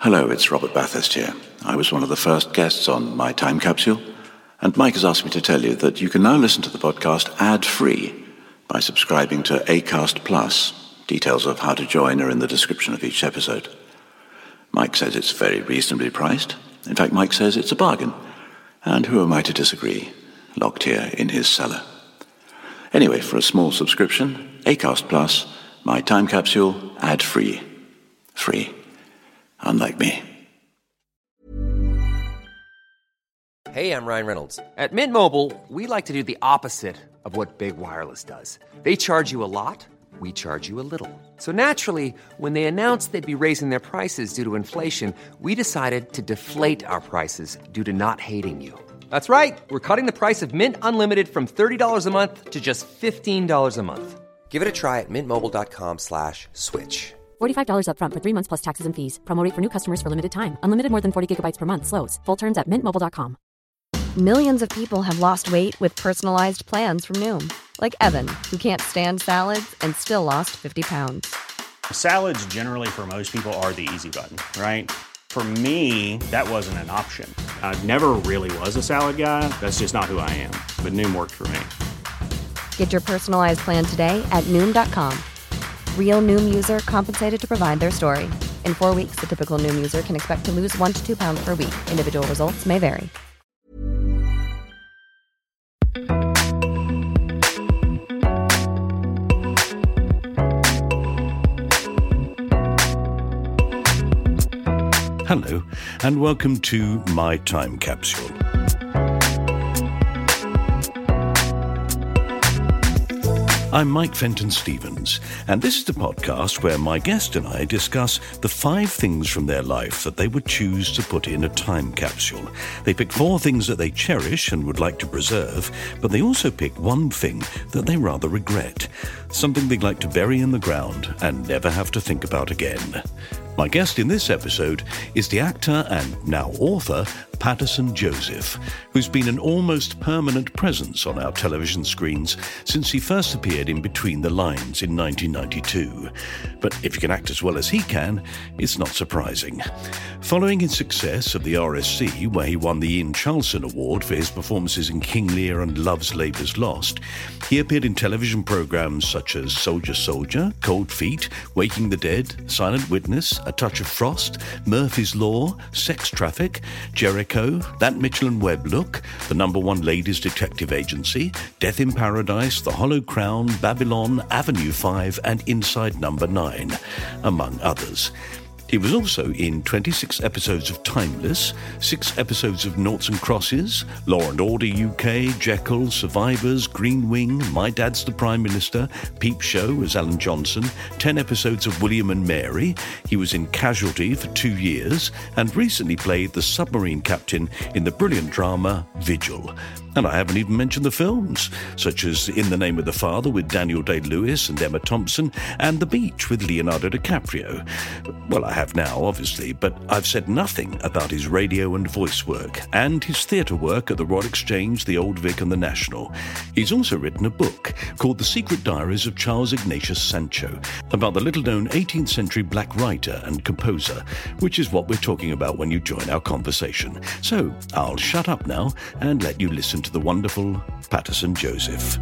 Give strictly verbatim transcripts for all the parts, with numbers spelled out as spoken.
Hello, it's Robert Bathurst here. I was one of the first guests on My Time Capsule, and Mike has asked me to tell you that you can now listen to the podcast ad-free by subscribing to Acast Plus. Details of how to join are in the description of each episode. Mike says it's very reasonably priced. In fact, Mike says it's a bargain. And who am I to disagree? Locked here in his cellar. Anyway, for a small subscription, Acast Plus, My Time Capsule, ad-free. Free. Unlike me. Hey, I'm Ryan Reynolds. At Mint Mobile, we like to do the opposite of what Big Wireless does. They charge you a lot, we charge you a little. So naturally, when they announced they'd be raising their prices due to inflation, we decided to deflate our prices due to not hating you. That's right. We're cutting the price of Mint Unlimited from thirty dollars a month to just fifteen dollars a month. Give it a try at mintmobile.com slash switch. forty-five dollars up front for three months plus taxes and fees. Promo rate for new customers for limited time. Unlimited more than forty gigabytes per month. Slows full terms at mint mobile dot com. Millions of people have lost weight with personalized plans from Noom. Like Evan, who can't stand salads and still lost fifty pounds. Salads generally for most people are the easy button, right? For me, that wasn't an option. I never really was a salad guy. That's just not who I am. But Noom worked for me. Get your personalized plan today at Noom dot com. Real Noom user compensated to provide their story. In four weeks, the typical Noom user can expect to lose one to two pounds per week. Individual results may vary. Hello, and welcome to My Time Capsule. I'm Mike Fenton-Stevens, and this is the podcast where my guest and I discuss the five things from their life that they would choose to put in a time capsule. They pick four things that they cherish and would like to preserve, but they also pick one thing that they rather regret, something they'd like to bury in the ground and never have to think about again. My guest in this episode is the actor and now author Paterson Joseph, who's been an almost permanent presence on our television screens since he first appeared in Between the Lines in nineteen ninety-two. But if he can act as well as he can, it's not surprising. Following his success of the R S C, where he won the Ian Charleson Award for his performances in King Lear and Love's Labour's Lost, he appeared in television programmes such as Soldier Soldier, Cold Feet, Waking the Dead, Silent Witness, A Touch of Frost, Murphy's Law, Sex Traffic, Jericho, That Mitchell and Webb Look, The Number One Ladies Detective Agency, Death in Paradise, The Hollow Crown, Babylon, Avenue five, and Inside Number nine, among others. He was also in twenty-six episodes of Timeless, six episodes of Noughts and Crosses, Law and Order U K, Jekyll, Survivors, Green Wing, My Dad's the Prime Minister, Peep Show as Alan Johnson, ten episodes of William and Mary. He was in Casualty for two years and recently played the submarine captain in the brilliant drama Vigil. And I haven't even mentioned the films, such as In the Name of the Father with Daniel Day-Lewis and Emma Thompson, and The Beach with Leonardo DiCaprio. Well, I have now, obviously, but I've said nothing about his radio and voice work, and his theatre work at the Royal Exchange, the Old Vic and the National. He's also written a book called The Secret Diaries of Charles Ignatius Sancho, about the little-known eighteenth century black writer and composer, which is what we're talking about when you join our conversation. So, I'll shut up now and let you listen to the wonderful Paterson Joseph.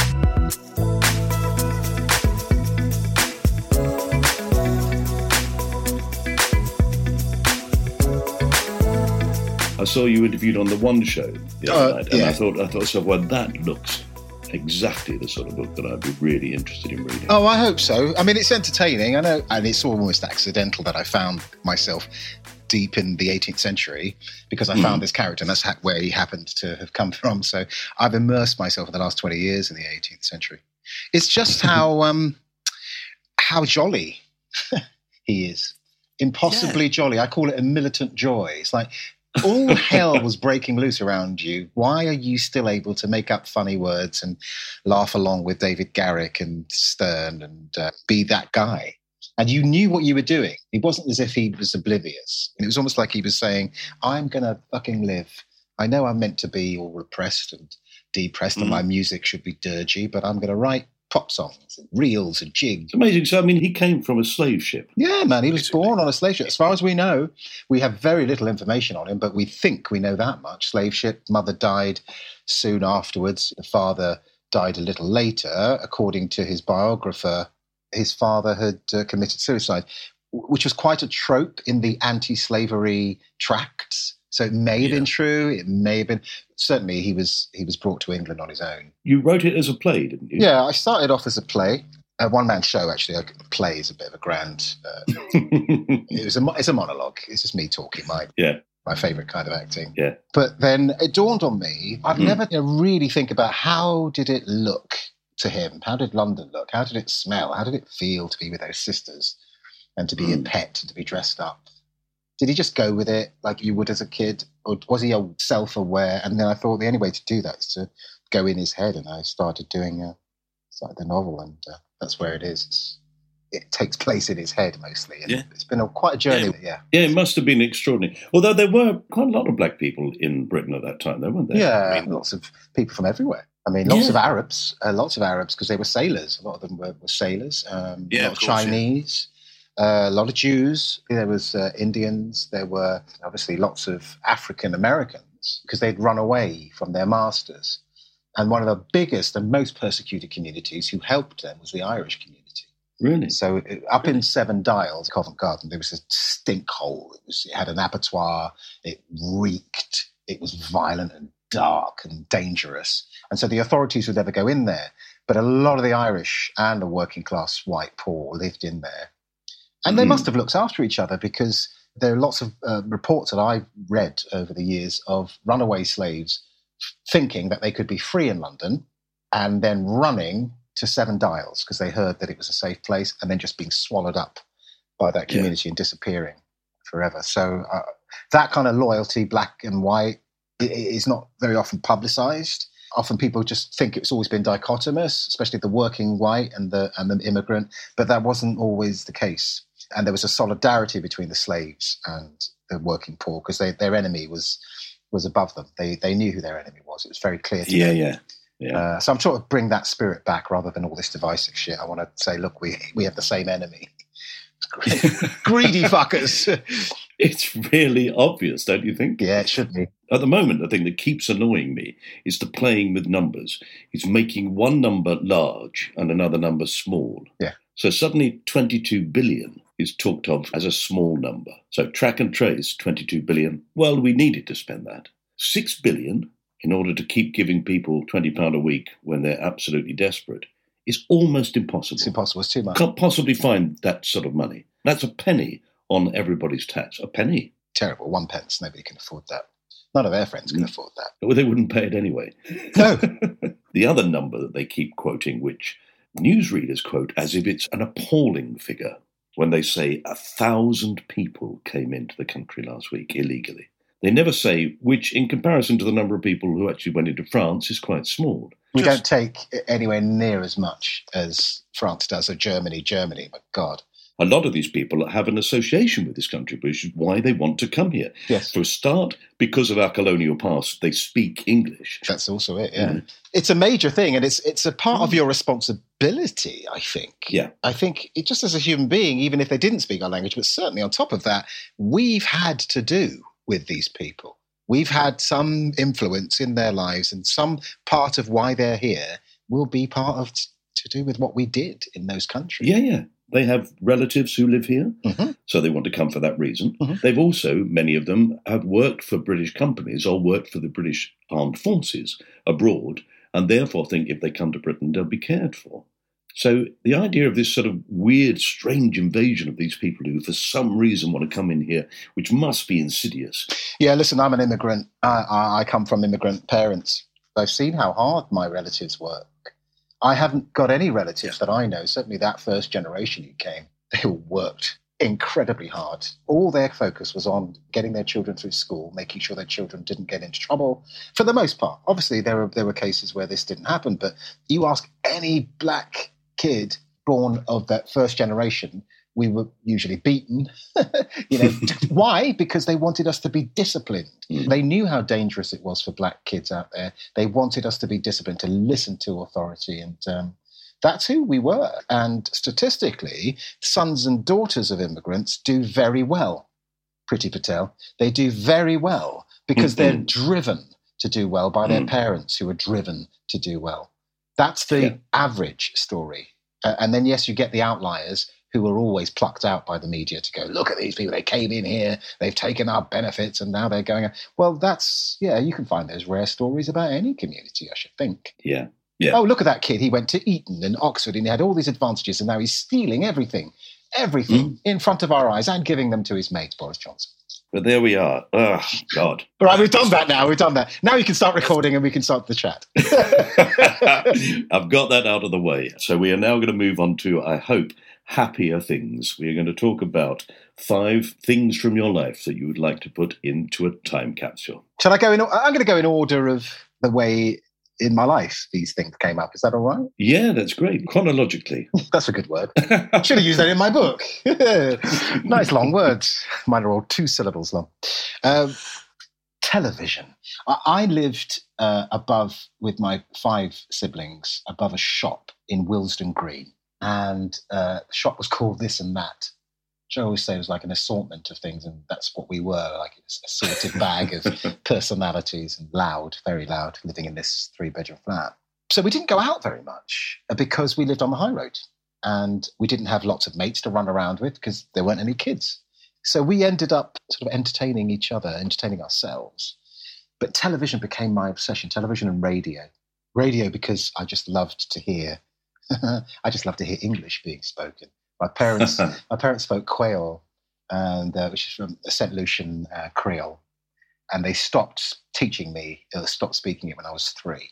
I saw you interviewed on the One Show the other uh, night, and yeah. I thought, I thought, so well, that looks exactly the sort of book that I'd be really interested in reading. Oh, I hope so. I mean, it's entertaining, I know, and it's almost accidental that I found myself deep in the eighteenth century because I found mm. this character, and that's ha- where he happened to have come from. So I've immersed myself in the last twenty years in the eighteenth century. It's just how um, how jolly he is. Impossibly yeah. jolly. I call it a militant joy. It's like all hell was breaking loose around you. Why are you still able to make up funny words and laugh along with David Garrick and Stern and uh, be that guy? And you knew what you were doing. It wasn't as if he was oblivious. It was almost like he was saying, I'm going to fucking live. I know I'm meant to be all repressed and depressed mm. and my music should be dirgy, but I'm going to write pop songs and reels and jigs. It's amazing. So, I mean, he came from a slave ship. Yeah, man, he was born on a slave ship. As far as we know, we have very little information on him, but we think we know that much. Slave ship, mother died soon afterwards. The father died a little later. According to his biographer, his father had uh, committed suicide, which was quite a trope in the anti-slavery tracts. So it may have yeah. been true. It may have been. Certainly, he was he was brought to England on his own. You wrote it as a play, didn't you? Yeah, I started off as a play, a one-man show. Actually, a play is a bit of a grand. Uh, it was a it's a monologue. It's just me talking. My yeah. my favourite kind of acting. Yeah. But then it dawned on me. I've mm. never you know, really think about how did it look to him. How did London look? How did it smell? How did it feel to be with those sisters and to be mm. a pet and to be dressed up? Did he just go with it like you would as a kid? Or was he self-aware? And then I thought the only way to do that is to go in his head. And I started doing uh, started the novel, and uh, that's where it is. It's, it takes place in his head mostly. And yeah. It's been a, quite a journey. Yeah. yeah. Yeah, it must have been extraordinary. Although there were quite a lot of black people in Britain at that time, though, weren't there? Yeah, I mean, lots of people from everywhere. I mean, lots yeah. of Arabs, uh, lots of Arabs because they were sailors. A lot of them were, were sailors. Um, yeah, a lot of of course, Chinese. Yeah. Uh, a lot of Jews, there was uh, Indians, there were obviously lots of African Americans because they'd run away from their masters. And one of the biggest and most persecuted communities who helped them was the Irish community. Really? So it, up in Seven Dials, Covent Garden, there was a stink hole. It, was, it had an abattoir, it reeked, it was violent and dark and dangerous. And so the authorities would never go in there. But a lot of the Irish and the working class white poor lived in there. And they mm. must have looked after each other because there are lots of uh, reports that I've read over the years of runaway slaves thinking that they could be free in London and then running to Seven Dials because they heard that it was a safe place and then just being swallowed up by that community yeah. and disappearing forever. So uh, that kind of loyalty, black and white, is not very often publicised. Often people just think it's always been dichotomous, especially the working white and the and the immigrant, but that wasn't always the case. And there was a solidarity between the slaves and the working poor because their enemy was was above them. They they knew who their enemy was. It was very clear to yeah, them. Yeah, yeah. Uh, so I'm trying to bring that spirit back rather than all this divisive shit. I want to say, look, we we have the same enemy. Greedy fuckers. It's really obvious, don't you think? Yeah, it should be. At the moment, the thing that keeps annoying me is the playing with numbers. It's making one number large and another number small. Yeah. So suddenly twenty-two billion is talked of as a small number. So track and trace, twenty-two billion. Well, we needed to spend that. six billion in order to keep giving people twenty pounds a week when they're absolutely desperate is almost impossible. It's impossible. It's too much. Can't possibly find that sort of money. That's a penny on everybody's tax. A penny. Terrible. One pence. Nobody can afford that. None of their friends can afford that. Well, they wouldn't pay it anyway. No. The other number that they keep quoting, which newsreaders quote as if it's an appalling figure, when they say a thousand people came into the country last week illegally. They never say, which in comparison to the number of people who actually went into France is quite small. We Just, don't take anywhere near as much as France does, or Germany. Germany, my God. A lot of these people have an association with this country, which is why they want to come here. Yes. For a start, because of our colonial past, they speak English. That's also it, yeah. Mm. It's a major thing, and it's it's a part mm. of your responsibility, I think. Yeah. I think it, just as a human being, even if they didn't speak our language, but certainly on top of that, we've had to do with these people. We've had some influence in their lives, and some part of why they're here will be part of t- to do with what we did in those countries. Yeah, yeah. They have relatives who live here, mm-hmm. so they want to come for that reason. Mm-hmm. They've also, many of them, have worked for British companies or worked for the British armed forces abroad, and therefore think if they come to Britain, they'll be cared for. So the idea of this sort of weird, strange invasion of these people who, for some reason, want to come in here, which must be insidious. Yeah, listen, I'm an immigrant. I, I, I come from immigrant parents. I've seen how hard my relatives work. I haven't got any relatives that I know, certainly that first generation who came, they all worked incredibly hard. All their focus was on getting their children through school, making sure their children didn't get into trouble, for the most part. Obviously, there were, there were cases where this didn't happen, but you ask any black kid born of that first generation, we were usually beaten. you know, why? Because they wanted us to be disciplined. Mm. They knew how dangerous it was for black kids out there. They wanted us to be disciplined, to listen to authority. And um, that's who we were. And statistically, sons and daughters of immigrants do very well, Priti Patel. They do very well because they're driven to do well by their parents who are driven to do well. That's the yeah. average story. Uh, and then, yes, you get the outliers who are always plucked out by the media to go, look at these people, they came in here, they've taken our benefits, and now they're going, well, that's, yeah, you can find those rare stories about any community, I should think. Yeah, yeah. Oh, look at that kid, he went to Eton and Oxford, and he had all these advantages, and now he's stealing everything, everything mm. in front of our eyes and giving them to his mate, Boris Johnson. But there we are. Oh, God. All right, we've done that now. We've done that. Now you can start recording and we can start the chat. I've got that out of the way. So we are now going to move on to, I hope, happier things. We are going to talk about five things from your life that you would like to put into a time capsule. Shall I go in? I'm going to go in order of the way in my life these things came up. Is that all right? Yeah, that's great. Chronologically. That's a good word. I should have used that in my book. Nice long words. Mine are all two syllables long. Um, television. I, I lived uh, above, with my five siblings, above a shop in Willesden Green. And uh, the shop was called This and That, which I always say was like an assortment of things, and that's what we were, like a sorted bag of personalities, and loud, very loud, living in this three-bedroom flat. So we didn't go out very much because we lived on the high road, and we didn't have lots of mates to run around with because there weren't any kids. So we ended up sort of entertaining each other, entertaining ourselves. But television became my obsession, television and radio. Radio because I just loved to hear, I just loved to hear English being spoken. My parents, my parents spoke Creole, and uh, which is from Saint Lucian uh, Creole, and they stopped teaching me, uh, stopped speaking it when I was three.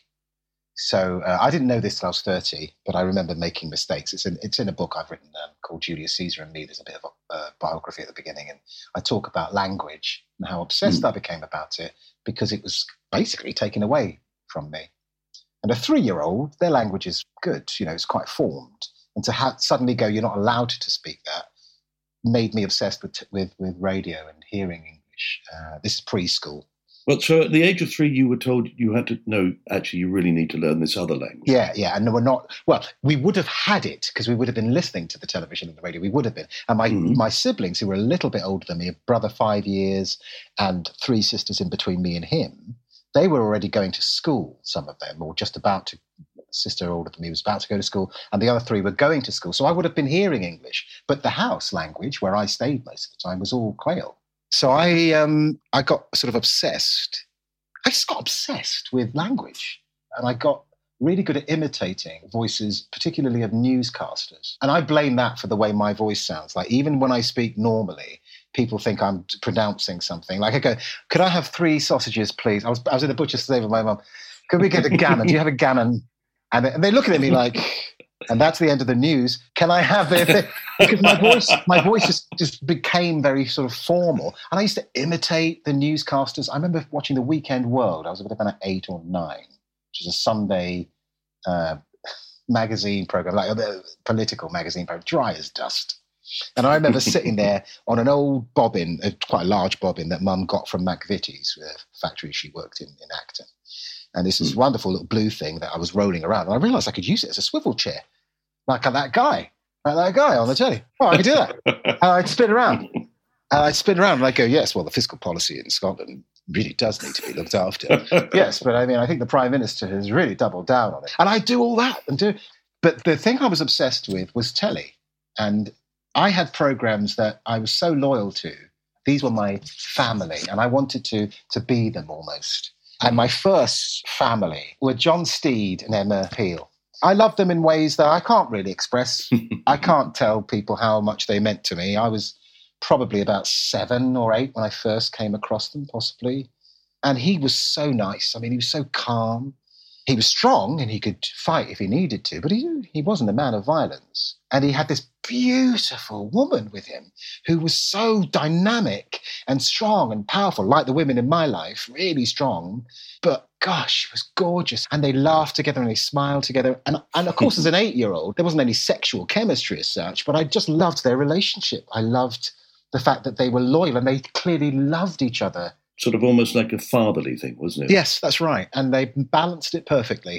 So uh, I didn't know this till I was thirty, but I remember making mistakes. It's in it's in a book I've written um, called Julius Caesar and Me. There's a bit of a uh, biography at the beginning, and I talk about language and how obsessed mm. I became about it because it was basically taken away from me. And a three-year-old, their language is good, you know, it's quite formed. And to ha- suddenly go, you're not allowed to speak that, made me obsessed with with, with radio and hearing English. Uh, this is preschool. Well, so at the age of three, you were told you had to, no, actually, you really need to learn this other language. Yeah, yeah. And we're not, well, we would have had it because we would have been listening to the television and the radio. We would have been. And my, mm-hmm. my siblings, who were a little bit older than me, a brother five years and three sisters in between me and him, they were already going to school, some of them, or just about to. Sister older than me was about to go to school, and the other three were going to school. So I would have been hearing English, but the house language where I stayed most of the time was all Creole. So I um, I got sort of obsessed. I just got obsessed with language, and I got really good at imitating voices, particularly of newscasters. And I blame that for the way my voice sounds. Like even when I speak normally, people think I'm pronouncing something. Like I go, "Could I have three sausages, please?" I was I was in a butcher's today with my mum. Could we get a gammon? Do you have a gammon? And they, and they look at me like, and that's the end of the news. Can I have it? Because my voice, my voice just, just became very sort of formal. And I used to imitate the newscasters. I remember watching The Weekend World. I was about eight or nine, which is a Sunday uh, magazine program, like a political magazine program, dry as dust. And I remember sitting there on an old bobbin, a quite a large bobbin that Mum got from McVitie's, a factory she worked in in Acton. And this is wonderful little blue thing that I was rolling around. And I realised I could use it as a swivel chair, like that guy, like that guy on the telly. Oh, I could do that. And I'd spin around. And I'd spin around and I'd go, yes, well, the fiscal policy in Scotland really does need to be looked after. Yes, but I mean, I think the Prime Minister has really doubled down on it. And I'd do all that. and do. But the thing I was obsessed with was telly. And I had programmes that I was so loyal to. These were my family, and I wanted to to be them almost. And my first family were John Steed and Emma Peel. I loved them in ways that I can't really express. I can't tell people how much they meant to me. I was probably about seven or eight when I first came across them, possibly. And he was so nice. I mean, he was so calm. He was strong and he could fight if he needed to, but he, he wasn't a man of violence. And he had this beautiful woman with him who was so dynamic and strong and powerful, like the women in my life, really strong. But gosh, she was gorgeous. And they laughed together and they smiled together. And, and of course, as an eight-year-old, there wasn't any sexual chemistry as such, but I just loved their relationship. I loved the fact that they were loyal and they clearly loved each other. Sort of almost like a fatherly thing, wasn't it? Yes, that's right. And they balanced it perfectly.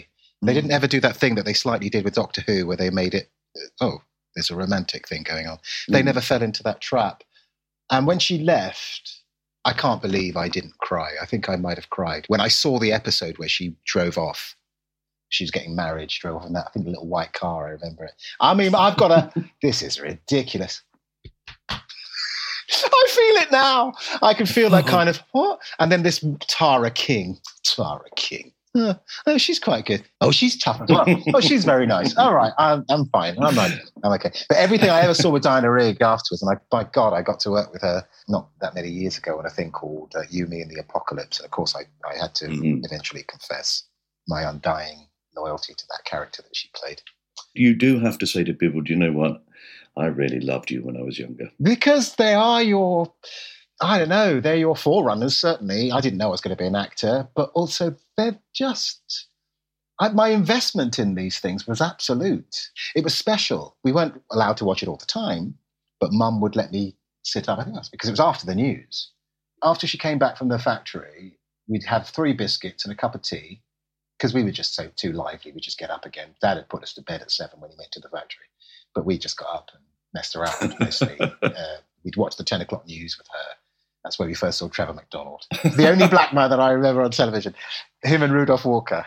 They didn't ever do that thing that they slightly did with Doctor Who, where they made it, oh, there's a romantic thing going on. They mm. never fell into that trap. And when she left, I can't believe I didn't cry. I think I might have cried. When I saw the episode where she drove off, she was getting married, she drove off in that, I think, a little white car, I remember it. I mean, I've got a, this is ridiculous. I feel it now. I can feel that kind of, what? And then this Tara King. Tara King. Uh, oh, she's quite good. Oh, she's tough as well. Oh, she's very nice. All right, I'm, I'm fine. I'm, like, I'm okay. But everything I ever saw with Diana Rigg afterwards, and I, by God, I got to work with her not that many years ago on a thing called uh, You, Me and the Apocalypse. And of course, I, I had to mm-hmm. eventually confess my undying loyalty to that character that she played. You do have to say to people, do you know what? I really loved you when I was younger. Because they are your, I don't know, they're your forerunners, certainly. I didn't know I was going to be an actor, but also they're just, I, my investment in these things was absolute. It was special. We weren't allowed to watch it all the time, but Mum would let me sit up. I think that's because it was after the news. After she came back from the factory, we'd have three biscuits and a cup of tea, because we were just so too lively. We'd just get up again. Dad had put us to bed at seven when he went to the factory. But we just got up and messed around, mostly. uh, we'd watch the ten o'clock news with her. That's where we first saw Trevor McDonald. The only black man that I remember on television. Him and Rudolph Walker.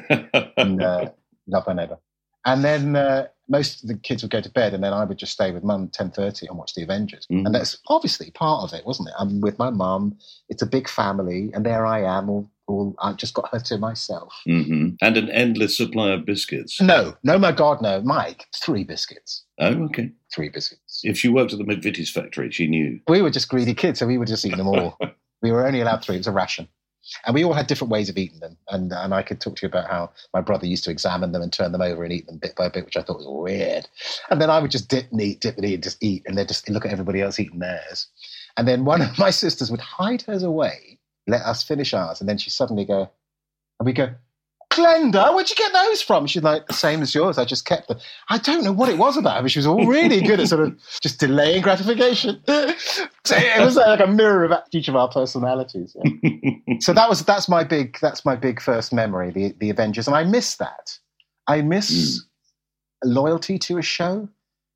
And, uh, Love Thy Neighbour. And then uh, most of the kids would go to bed, and then I would just stay with Mum at ten thirty and watch The Avengers. Mm. And that's obviously part of it, wasn't it? I'm with my mum. It's a big family, and there I am, all All, I just got her to myself. Mm-hmm. And an endless supply of biscuits. No, no, my God, no. Mike, three biscuits. Oh, okay. Three biscuits. If she worked at the McVitie's factory, she knew. We were just greedy kids, so we would just eat them all. We were only allowed three. It was a ration. And we all had different ways of eating them. And and I could talk to you about how my brother used to examine them and turn them over and eat them bit by bit, which I thought was weird. And then I would just dip and eat, dip and eat, and just eat, and then just look at everybody else eating theirs. And then one of my sisters would hide hers away, let us finish ours, and then she'd suddenly go, and we go, Glenda, where'd you get those from? She's like, the same as yours, I just kept them. I don't know what it was about her, but she was all really good at sort of just delaying gratification. So it was like a mirror of each of our personalities. Yeah. So that was that's my big that's my big first memory, the the Avengers, and I miss that. I miss mm. loyalty to a show.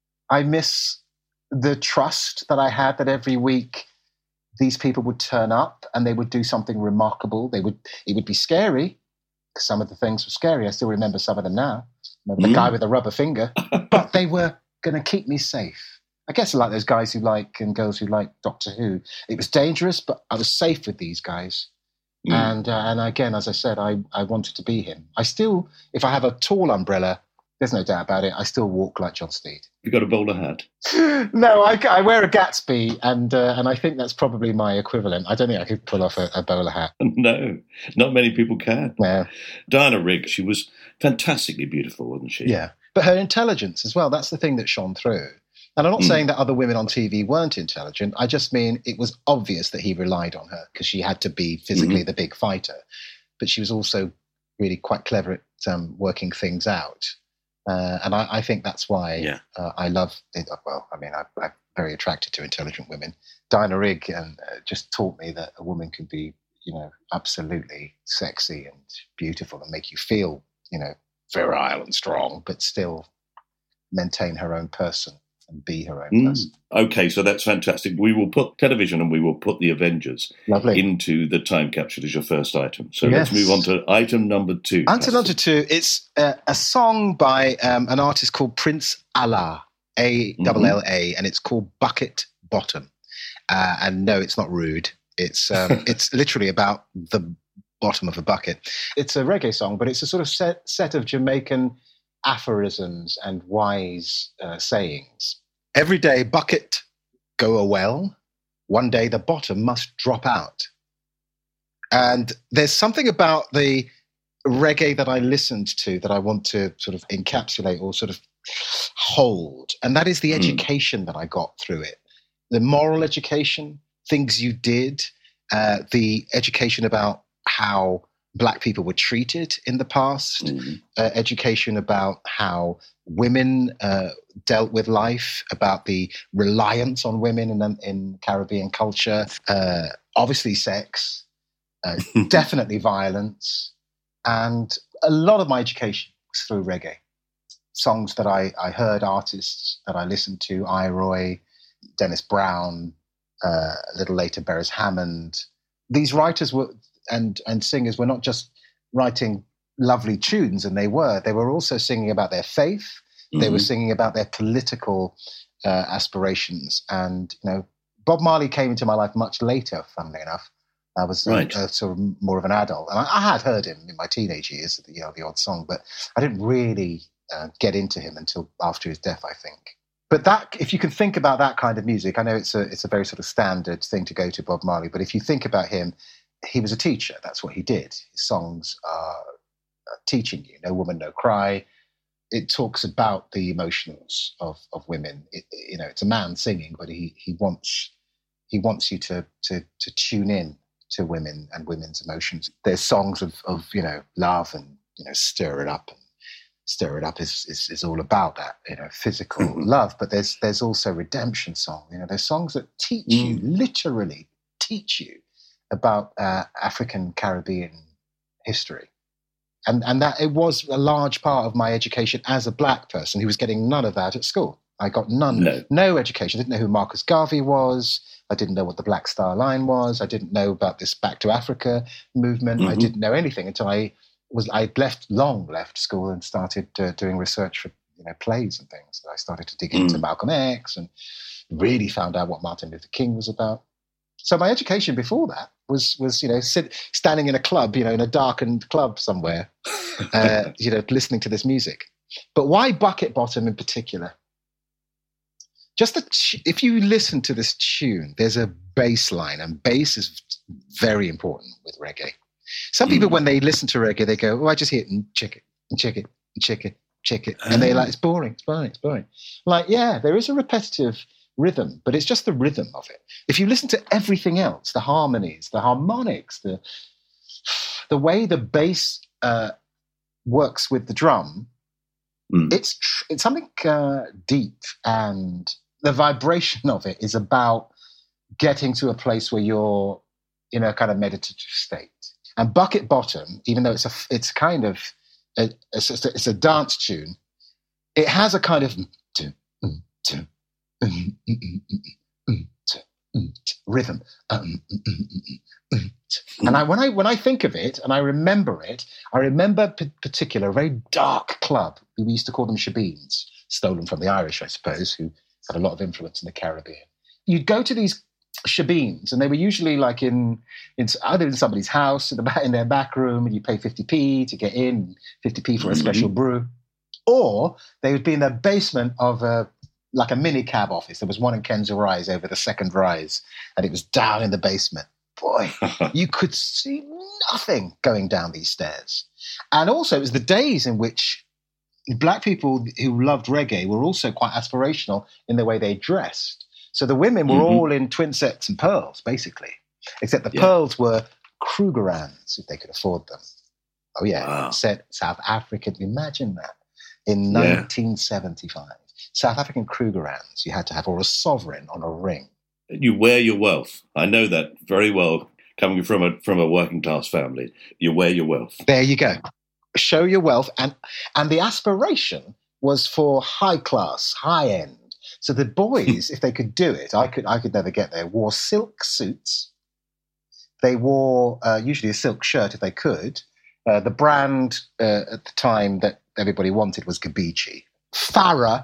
I miss the trust that I had that every week these people would turn up and they would do something remarkable. They would it would be scary. Some of the things were scary. I still remember some of them now. Remember the mm. guy with the rubber finger. But they were going to keep me safe. I guess like those guys who like and girls who like Doctor Who. It was dangerous, but I was safe with these guys. Mm. And uh, and again, as I said, I, I wanted to be him. I still, if I have a tall umbrella, there's no doubt about it, I still walk like John Steed. You got a bowler hat? No, I, I wear a Gatsby, and uh, and I think that's probably my equivalent. I don't think I could pull off a, a bowler hat. No, not many people can. Yeah. Diana Rigg, she was fantastically beautiful, wasn't she? Yeah, but her intelligence as well, that's the thing that shone through. And I'm not mm. saying that other women on T V weren't intelligent. I just mean it was obvious that he relied on her because she had to be physically mm-hmm. the big fighter. But she was also really quite clever at um, working things out. Uh, and I, I think that's why yeah. uh, I love it. Well, I mean, I, I'm very attracted to intelligent women. Diana Rigg and, uh, just taught me that a woman can be, you know, absolutely sexy and beautiful and make you feel, you know, virile and strong, but still maintain her own person and be her own mm. person. Okay, so that's fantastic. We will put television and we will put the Avengers Lovely. into the time capsule as your first item. So yes. let's move on to item number two. Item number two, it's uh, a song by um, an artist called Prince Allah, A L L A, and it's called Bucket Bottom. Uh, and no, it's not rude. It's um, it's literally about the bottom of a bucket. It's a reggae song, but it's a sort of set, set of Jamaican aphorisms and wise uh, sayings. Every day bucket go a well, one day the bottom must drop out. And there's something about the reggae that I listened to that I want to sort of encapsulate or sort of hold, and that is the education mm. that I got through it. The moral education, things you did, uh, the education about how Black people were treated in the past, mm-hmm. uh, education about how women uh, dealt with life, about the reliance on women in, in Caribbean culture, uh, obviously sex, uh, definitely violence, and a lot of my education was through reggae. Songs that I, I heard, artists that I listened to, Iroy, Dennis Brown, uh, a little later Beres Hammond. These writers were and and singers were not just writing lovely tunes, and they were. They were also singing about their faith. Mm-hmm. They were singing about their political uh, aspirations. And, you know, Bob Marley came into my life much later, funnily enough. I was right. a, a sort of more of an adult. And I, I had heard him in my teenage years, you know, the odd song, but I didn't really uh, get into him until after his death, I think. But that, if you can think about that kind of music, I know it's a it's a very sort of standard thing to go to, Bob Marley, but if you think about him, he was a teacher. That's what he did. His songs are, are teaching you. No Woman, No Cry. It talks about the emotions of, of women. It, you know, it's a man singing, but he he wants he wants you to to to tune in to women and women's emotions. There's songs of of you know love and you know stir it up. And Stir It Up is, is is all about that, you know, physical mm-hmm. love. But there's there's also redemption songs. You know, there's songs that teach mm. you, literally teach you about uh, African Caribbean history. And and that it was a large part of my education as a black person who was getting none of that at school. I got none, no, no education. I didn't know who Marcus Garvey was. I didn't know what the Black Star Line was. I didn't know about this Back to Africa movement. Mm-hmm. I didn't know anything until I was I'd left long left school and started uh, doing research for you know plays and things. I started to dig mm. into Malcolm X and really found out what Martin Luther King was about. So my education before that was was you know sit, standing in a club, you know, in a darkened club somewhere, uh, you know, listening to this music. But why Bucket Bottom in particular? Just the, if you listen to this tune, there's a bass line, and bass is very important with reggae. Some people, mm. when they listen to reggae, they go, oh, I just hear it and check it, and check it, and check it, check it. And they're like, it's boring, it's boring, it's boring. Like, yeah, there is a repetitive rhythm, but it's just the rhythm of it. If you listen to everything else, the harmonies, the harmonics, the the way the bass uh, works with the drum, mm. it's tr- it's something uh, deep, and the vibration of it is about getting to a place where you're in a kind of meditative state. And Bucket Bottom, even though it's a, it's kind of, a, it's, a, it's a dance tune, it has a kind of rhythm. And I, when I when I think of it and I remember it, I remember a particular very dark club. We used to call them shebeens, stolen from the Irish, I suppose, who had a lot of influence in the Caribbean. You'd go to these shebeens, and they were usually like in, in either in somebody's house in, the back, in their back room, and you pay fifty p to get in, fifty p for a special mm-hmm. brew, or they would be in the basement of a like a mini cab office. There was one in Kensal Rise over the second rise, and it was down in the basement. Boy, you could see nothing going down these stairs. And also, it was the days in which black people who loved reggae were also quite aspirational in the way they dressed. So the women were mm-hmm. all in twin sets and pearls, basically, except the yeah. pearls were Krugerrands, if they could afford them. Oh, yeah. Wow. Said South African. Imagine that. In yeah. nineteen seventy-five. South African Krugerrands, you had to have, or a sovereign on a ring. You wear your wealth. I know that very well, coming from a from a working class family. You wear your wealth. There you go. Show your wealth. And, and the aspiration was for high class, high end. So the boys, if they could do it, I could I could never get there, wore silk suits. They wore uh, usually a silk shirt if they could. Uh, the brand uh, at the time that everybody wanted was Gabici. Farah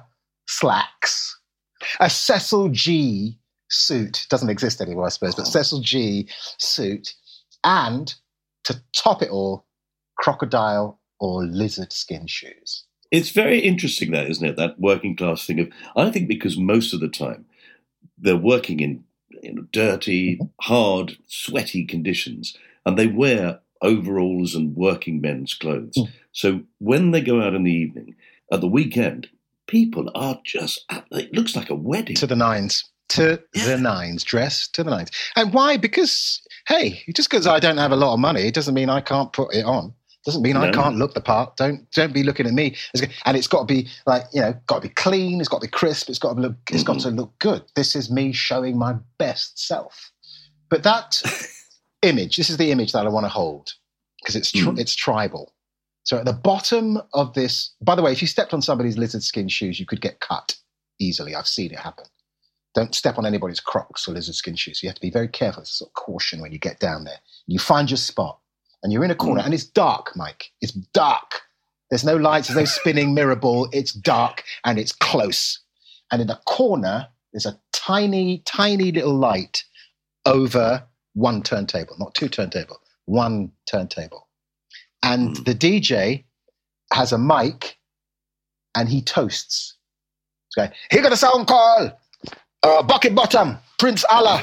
slacks. A Cecil G suit. Doesn't exist anymore, I suppose, but Cecil G suit. And to top it all, crocodile or lizard skin shoes. It's very interesting, that, isn't it? That working class thing of, I think because most of the time they're working in you know, dirty, hard, sweaty conditions, and they wear overalls and working men's clothes. Mm. So when they go out in the evening, at the weekend, people are just, it looks like a wedding. To the nines. To yeah. the nines. Dress to the nines. And why? Because, hey, just because I don't have a lot of money doesn't mean I can't put it on. Doesn't mean no. I can't look the part. Don't don't be looking at me. And it's got to be like, you know, got to be clean. It's got to be crisp. It's got to look. It's mm-hmm. got to look good. This is me showing my best self. But that image, this is the image that I want to hold because it's tri- mm. it's tribal. So at the bottom of this, by the way, if you stepped on somebody's lizard skin shoes, you could get cut easily. I've seen it happen. Don't step on anybody's Crocs or lizard skin shoes. You have to be very careful. It's a sort of caution when you get down there. You find your spot and you're in a corner, mm. and it's dark, Mike. It's dark. There's no lights, there's no spinning mirror ball. It's dark and it's close. And in the corner, there's a tiny, tiny little light over one turntable, not two turntable, one turntable. And mm. the D J has a mic and he toasts. He's going, here got a sound call, uh, Bucket Bottom, Prince Allah,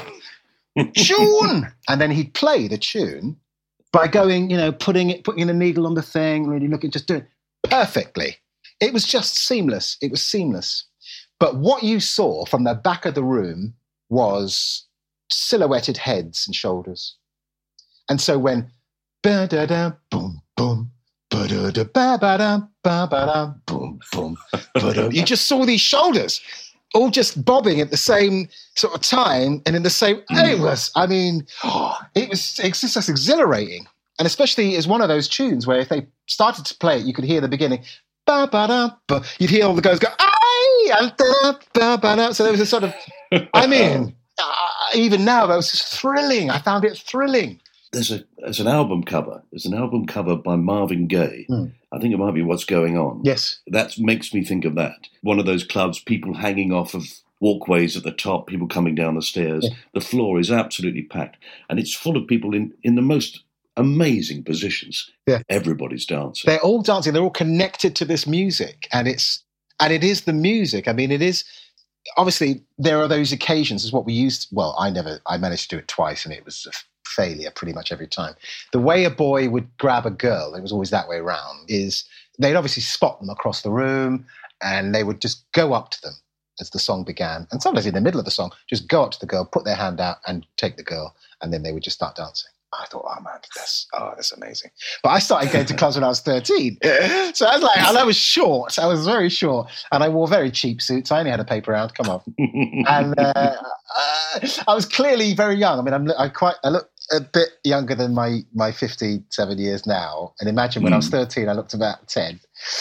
tune. And then he'd play the tune by going, you know, putting it, putting the needle on the thing, really looking, just doing it perfectly. It was just seamless. It was seamless. But what you saw from the back of the room was silhouetted heads and shoulders. And so when ba-da-da, boom, boom, ba-da-da, ba-ba-da, ba-ba-da, boom, boom, ba-da, you just saw these shoulders all just bobbing at the same sort of time and in the same, it was, I mean, oh, it was it's just exhilarating. And especially as one of those tunes where if they started to play it, you could hear the beginning, ba-ba-da, ba, you'd hear all the guys go, ay, and da, ba-ba-da. So there was a sort of, I mean, uh, even now, that was just thrilling. I found it thrilling. There's a there's an album cover. There's an album cover by Marvin Gaye. Mm. I think it might be What's Going On. Yes. That makes me think of that. One of those clubs, people hanging off of walkways at the top, people coming down the stairs. Yeah. The floor is absolutely packed. And it's full of people in, in the most amazing positions. Yeah. Everybody's dancing. They're all dancing. They're all connected to this music. And it's and it is the music. I mean, it is... Obviously, there are those occasions, is what we used... Well, I never... I managed to do it twice, and it was... a failure pretty much every time. The way a boy would grab a girl, it was always that way around, is they'd obviously spot them across the room and they would just go up to them as the song began. And sometimes in the middle of the song, just go up to the girl, put their hand out and take the girl. And then they would just start dancing. I thought, oh man, that's, oh, that's amazing. But I started going to clubs when I was thirteen. So I was like, and I was short. I was very short. And I wore very cheap suits. I only had a paper round. Come on. And uh, uh, I was clearly very young. I mean, I'm I quite, I look a bit younger than my, my fifty-seven years now. And imagine when mm. I was thirteen, I looked about ten.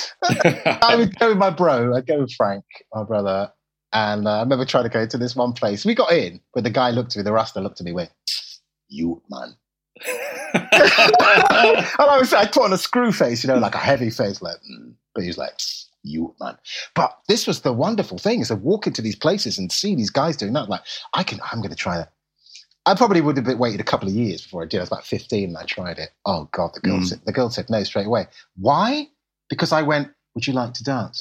I would go with my bro. I'd go with Frank, my brother. And uh, I remember trying to go to this one place. We got in, but the guy looked at me, the Rasta looked at me, went, you, man. And I was, I put on a screw face, you know, like a heavy face, like, mm. But he was like, you, man. But this was the wonderful thing, is to walk into these places and see these guys doing that. Like, I can, I'm going to try that. I probably would have waited a couple of years before I did. I was about fifteen and I tried it. Oh God, the girl mm. said, the girl said no straight away. Why? Because I went, would you like to dance?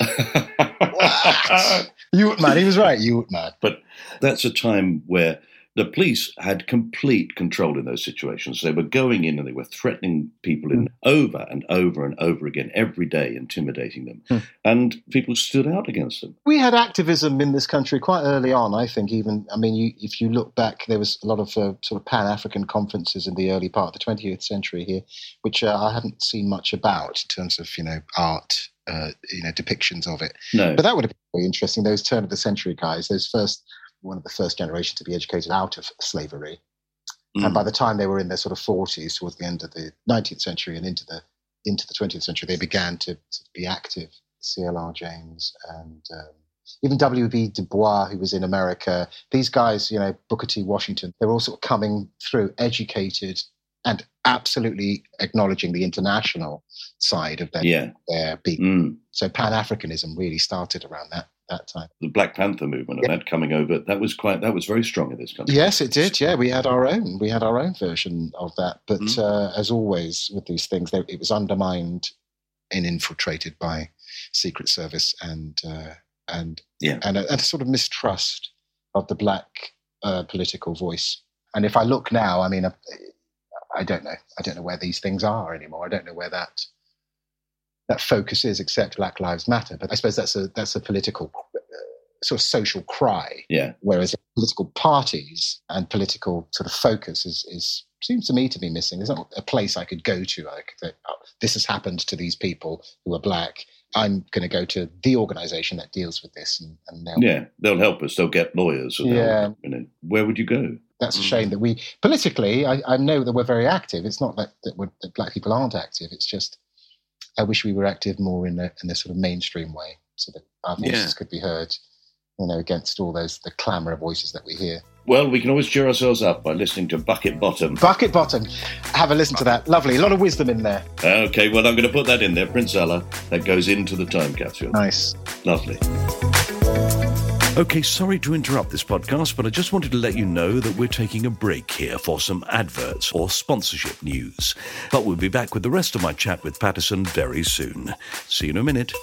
You, man, he was right. You, man. But that's a time where the police had complete control in those situations. They were going in and they were threatening people in mm. over and over and over again, every day, intimidating them. Mm. And people stood out against them. We had activism in this country quite early on, I think. Even, I mean, you, if you look back, there was a lot of uh, sort of Pan-African conferences in the early part of the twentieth century here, which uh, I hadn't seen much about in terms of, you know, art, uh, you know, depictions of it. No. But that would have been very interesting. Those turn of the century guys, those first... one of the first generation to be educated out of slavery. Mm. And by the time they were in their sort of forties, towards the end of the nineteenth century and into the into the twentieth century, they began to, to be active. C L R James and um, even W B Du Bois, who was in America. These guys, you know, Booker T. Washington, they're all sort of coming through, educated and absolutely acknowledging the international side of their, yeah. their people. Mm. So Pan-Africanism really started around that. That time. The Black Panther movement and yeah. that coming over, that was quite, that was very strong in this country. Yes, it did. Yeah, we had our own, we had our own version of that. But mm. uh, as always with these things, they, it was undermined and infiltrated by Secret Service and uh, and yeah. and a, and a sort of mistrust of the black uh, political voice. And if I look now, I mean, I, I don't know, I don't know where these things are anymore. I don't know where that. that focus is, except Black Lives Matter. But I suppose that's a that's a political uh, sort of social cry. Yeah. Whereas political parties and political sort of focus is, is seems to me to be missing. There's not a place I could go to. Like, that, oh, this has happened to these people who are black. I'm going to go to the organisation that deals with this, and, and they'll yeah, they'll help us. They'll get lawyers. Or yeah. You know, where would you go? That's a shame that we politically. I, I know that we're very active. It's not that that, we're, that black people aren't active. It's just. I wish we were active more in a, in a sort of mainstream way so that our voices Yeah. could be heard, you know, against all those, the clamour of voices that we hear. Well, we can always cheer ourselves up by listening to Bucket Bottom. Bucket Bottom. Have a listen to that. Lovely. A lot of wisdom in there. Okay, well, I'm going to put that in there, Prince Ella. That goes into the time capsule. Nice. Lovely. Okay, sorry to interrupt this podcast, but I just wanted to let you know that we're taking a break here for some adverts or sponsorship news. But we'll be back with the rest of my chat with Patterson very soon. See you in a minute.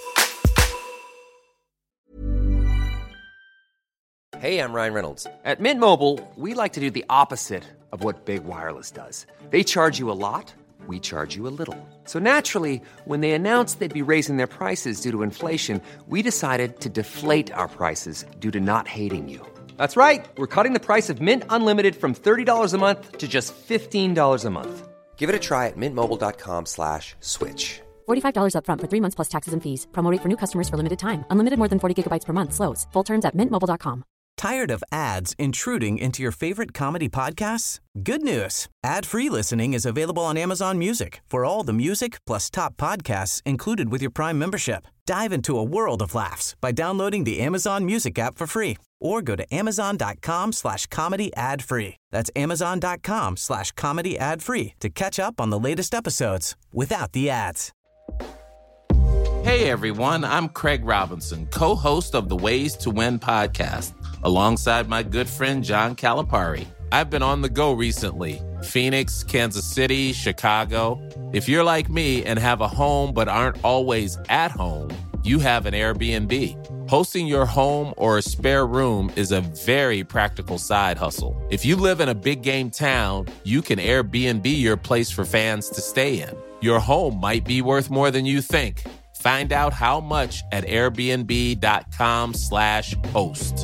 Hey, I'm Ryan Reynolds. At Mint Mobile, we like to do the opposite of what Big Wireless does. They charge you a lot, we charge you a little. So naturally, when they announced they'd be raising their prices due to inflation, we decided to deflate our prices due to not hating you. That's right. We're cutting the price of Mint Unlimited from thirty dollars a month to just fifteen dollars a month. Give it a try at mintmobile.com slash switch. forty-five dollars up front for three months plus taxes and fees. Promo rate for new customers for limited time. Unlimited more than forty gigabytes per month slows. Full terms at mint mobile dot com. Tired of ads intruding into your favorite comedy podcasts? Good news. Ad-free listening is available on Amazon Music for all the music plus top podcasts included with your Prime membership. Dive into a world of laughs by downloading the Amazon Music app for free or go to amazon.com slash comedy ad free. That's amazon.com slash comedy ad free to catch up on the latest episodes without the ads. Hey everyone, I'm Craig Robinson, co-host of the Ways to Win podcast, alongside my good friend John Calipari. I've been on the go recently. Phoenix, Kansas City, Chicago. If you're like me and have a home but aren't always at home, you have an Airbnb. Hosting your home or a spare room is a very practical side hustle. If you live in a big game town, you can Airbnb your place for fans to stay in. Your home might be worth more than you think. Find out how much at airbnb.com slash host.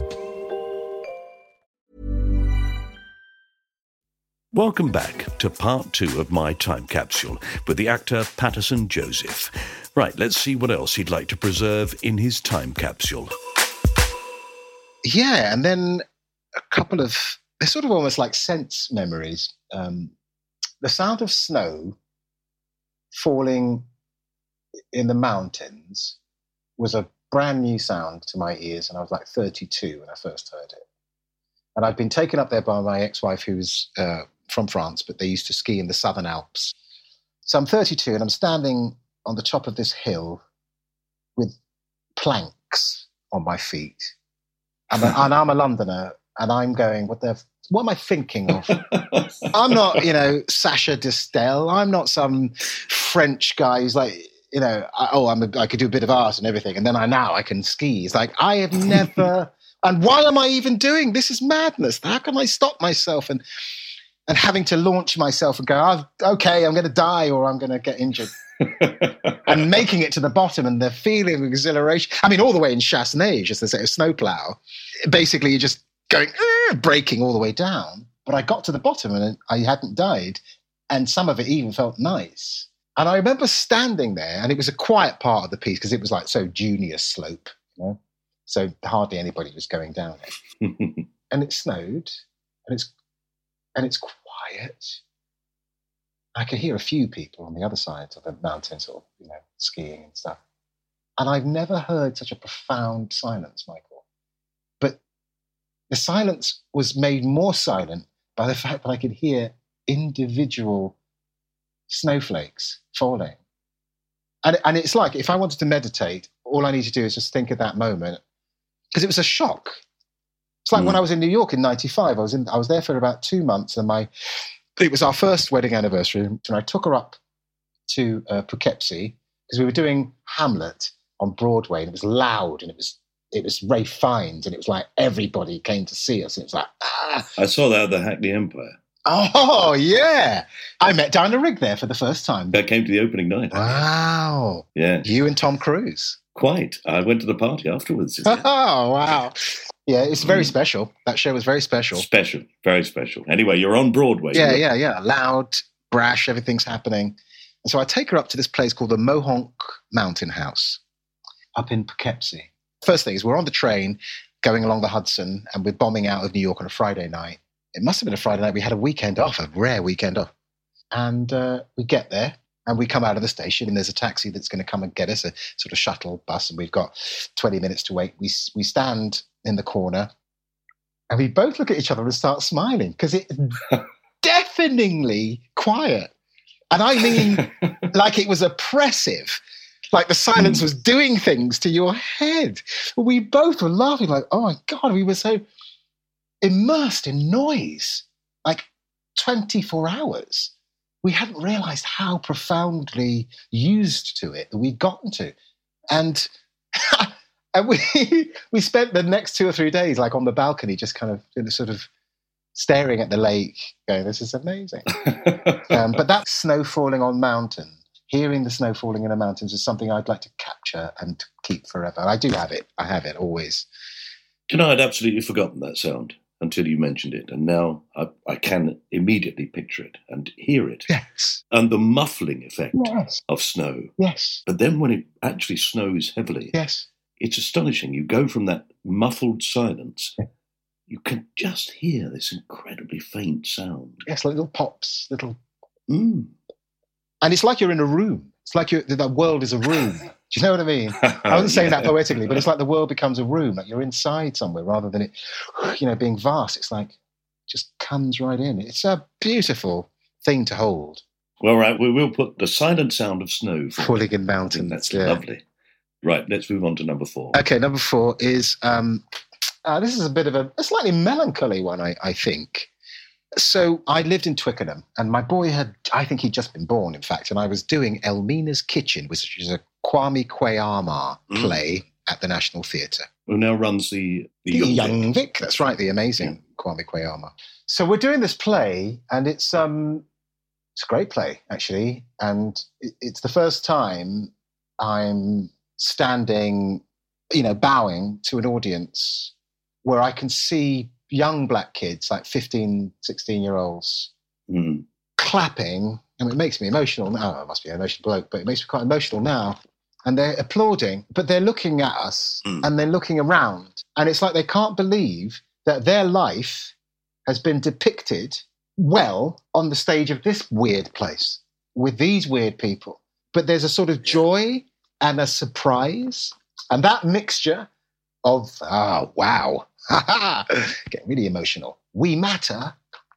Welcome back to part two of my time capsule with the actor Patterson Joseph. Right, let's see what else he'd like to preserve in his time capsule. Yeah, and then a couple of, they're sort of almost like sense memories. Um, the sound of snow falling in the mountains was a brand new sound to my ears, and I was like thirty-two when I first heard it. And I'd been taken up there by my ex-wife, who was uh, from France, but they used to ski in the Southern Alps. So I'm thirty-two, and I'm standing on the top of this hill with planks on my feet. And, and I'm a Londoner, and I'm going, what the, what am I thinking of? I'm not, you know, Sacha Distel. I'm not some French guy who's like, you know, I, oh, I'm a, I could do a bit of art and everything, and then I now I can ski. It's like, I have never, and why am I even doing this? Is madness. How can I stop myself and and having to launch myself and go, oh, okay, I'm going to die or I'm going to get injured, and making it to the bottom and the feeling of exhilaration. I mean, all the way in Chassenage, as they say, a snowplow. Basically, you're just going breaking all the way down. But I got to the bottom and I hadn't died, and some of it even felt nice. And I remember standing there, and it was a quiet part of the piece because it was like so junior slope, you know, so hardly anybody was going down it. And it snowed, and it's and it's quiet. I could hear a few people on the other side of the mountain, sort of, you know, skiing and stuff. And I've never heard such a profound silence, Michael. But the silence was made more silent by the fact that I could hear individual snowflakes falling. And, and it's like, if I wanted to meditate, all I need to do is just think of that moment, because it was a shock. It's like mm. when I was in New York in ninety-five, I was in, I was there for about two months, and my, it was our first wedding anniversary, and I took her up to uh, Poughkeepsie, because we were doing Hamlet on Broadway, and it was loud, and it was it was Ralph Fiennes, and it was like everybody came to see us, and it was like, ah. I saw that at the Hackney Empire. Oh, yeah. I met Diana Rigg there for the first time. That came to the opening night. Wow. Yeah. You and Tom Cruise. Quite. I went to the party afterwards. Oh, wow. Yeah, it's very mm. special. That show was very special. Special. Very special. Anyway, you're on Broadway. Yeah, yeah, yeah. Loud, brash, everything's happening. And so I take her up to this place called the Mohonk Mountain House up in Poughkeepsie. First thing is, we're on the train going along the Hudson, and we're bombing out of New York on a Friday night. It must have been a Friday night. We had a weekend off, a rare weekend off. And uh, we get there, And we come out of the station and there's a taxi that's going to come and get us, a sort of shuttle bus, and we've got twenty minutes to wait. We we stand in the corner and we both look at each other and start smiling because it's deafeningly quiet. And I mean, like it was oppressive. Like the silence was doing things to your head. We both were laughing like, oh my God, we were so immersed in noise, like twenty-four hours. We hadn't realized how profoundly used to it that we'd gotten to. And, and we we spent the next two or three days like on the balcony, just kind of you know, sort of staring at the lake, going, this is amazing. um, but that snow falling on mountain, hearing the snow falling in the mountains is something I'd like to capture and keep forever. I do have it. I have it always. Do you know, I'd absolutely forgotten that sound until you mentioned it. And now I, I can immediately picture it and hear it. Yes. And the muffling effect yes. of snow. Yes. But then when it actually snows heavily, yes, it's astonishing. You go from that muffled silence, yeah. you can just hear this incredibly faint sound. Yes, like little pops, little... Mm. And it's like you're in a room. It's like you're, the world is a room. Do you know what I mean? I wasn't saying yeah. that poetically, but it's like the world becomes a room, like you're inside somewhere rather than it, you know, being vast. It's like, it just comes right in. It's a beautiful thing to hold. Well, right, we will put the silent sound of snow. Falling in mountains. That's yeah. lovely. Right, let's move on to number four. Okay, number four is, um, uh, this is a bit of a, a slightly melancholy one, I, I think. So I lived in Twickenham, and my boy had, I think he'd just been born, in fact, and I was doing Elmina's Kitchen, which is a Kwame Kwei-Armah mm. play at the National Theatre. Who now runs the... The, the Young, Young Vic. Vic, that's right, the amazing yeah. Kwame Kwei-Armah. So we're doing this play, and it's um, it's a great play, actually, and it, it's the first time I'm standing, you know, bowing to an audience where I can see young black kids, like fifteen, sixteen-year-olds, mm. clapping. I mean, it makes me emotional now. Oh, I must be an emotional bloke, but it makes me quite emotional now. And they're applauding, but they're looking at us mm. and they're looking around. And it's like they can't believe that their life has been depicted well on the stage of this weird place with these weird people. But there's a sort of joy and a surprise. And that mixture of, oh, wow, getting really emotional. We Matter.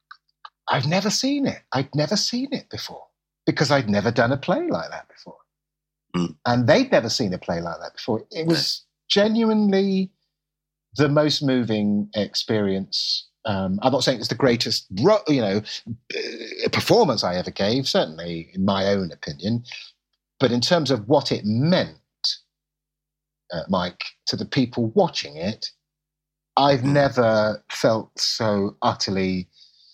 I've never seen it. I'd never seen it before because I'd never done a play like that before. Mm. And they'd never seen a play like that before. It was genuinely the most moving experience. Um, I'm not saying it's the greatest, you know, performance I ever gave, certainly in my own opinion. But in terms of what it meant, uh, Mike, to the people watching it, I've mm. never felt so utterly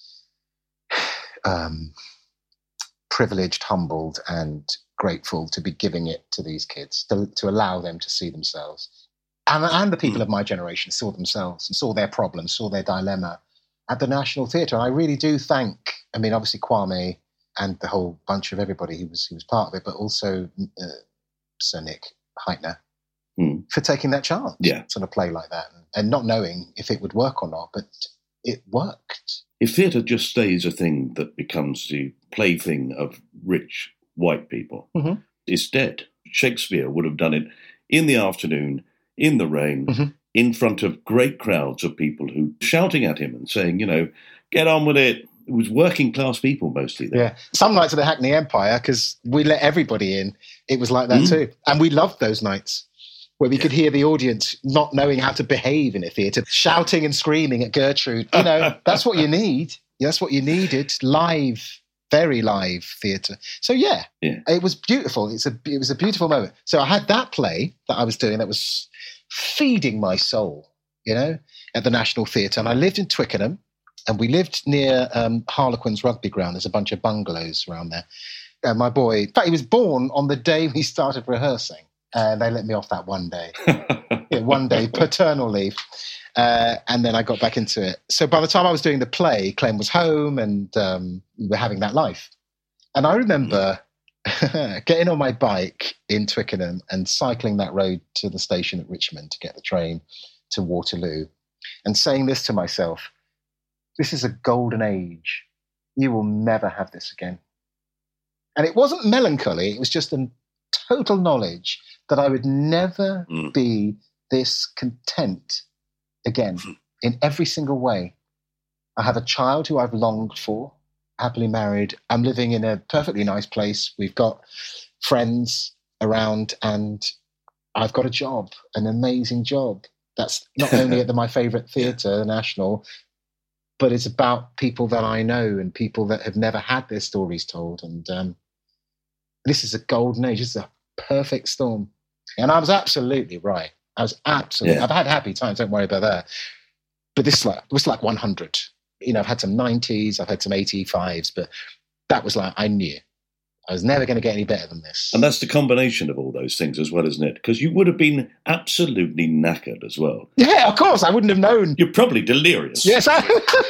um, privileged, humbled, and grateful to be giving it to these kids, to, to allow them to see themselves. And, and the people mm. of my generation saw themselves and saw their problems, saw their dilemma at the National Theatre. And I really do thank, I mean, obviously Kwame and the whole bunch of everybody who was who was part of it, but also uh, Sir Nick Hytner mm. for taking that chance yeah. on a play like that and, and not knowing if it would work or not, but it worked. If theatre just stays a thing that becomes the plaything of rich white people, mm-hmm. it's dead. Shakespeare would have done it in the afternoon, in the rain, mm-hmm. in front of great crowds of people who shouting at him and saying, you know, get on with it. It was working class people mostly there. Yeah. Some nights of the Hackney Empire, because we let everybody in, it was like that mm. too. And we loved those nights where we yeah. could hear the audience not knowing how to behave in a theatre, shouting and screaming at Gertrude. You know, that's what you need. That's what you needed. Live, very live theatre. So yeah, yeah, it was beautiful. It's a, it was a beautiful moment. So I had that play that I was doing that was feeding my soul, you know, at the National Theatre. And I lived in Twickenham. And we lived near um, Harlequins rugby ground. There's a bunch of bungalows around there. And my boy, in fact, he was born on the day we started rehearsing. And they let me off that one day. yeah, one day, paternal leave. Uh, and then I got back into it. So by the time I was doing the play, Clem was home and um, we were having that life. And I remember getting on my bike in Twickenham and cycling that road to the station at Richmond to get the train to Waterloo and saying this to myself, this is a golden age. You will never have this again. And it wasn't melancholy. It was just a total knowledge that I would never Mm. be this content again in every single way. I have a child who I've longed for, happily married. I'm living in a perfectly nice place. We've got friends around, and I've got a job, an amazing job. That's not only at the, my favourite theatre, the National, but it's about people that I know and people that have never had their stories told. And um, this is a golden age. This is a perfect storm. And I was absolutely right. I was absolutely, Yeah. I've had happy times, don't worry about that. But this is like, this is like one hundred. You know, I've had some nineties, I've had some eighty-fives, but that was like, I knew I was never going to get any better than this. And that's the combination of all those things as well, isn't it? Because you would have been absolutely knackered as well. Yeah, of course, I wouldn't have known. You're probably delirious. Yes, I...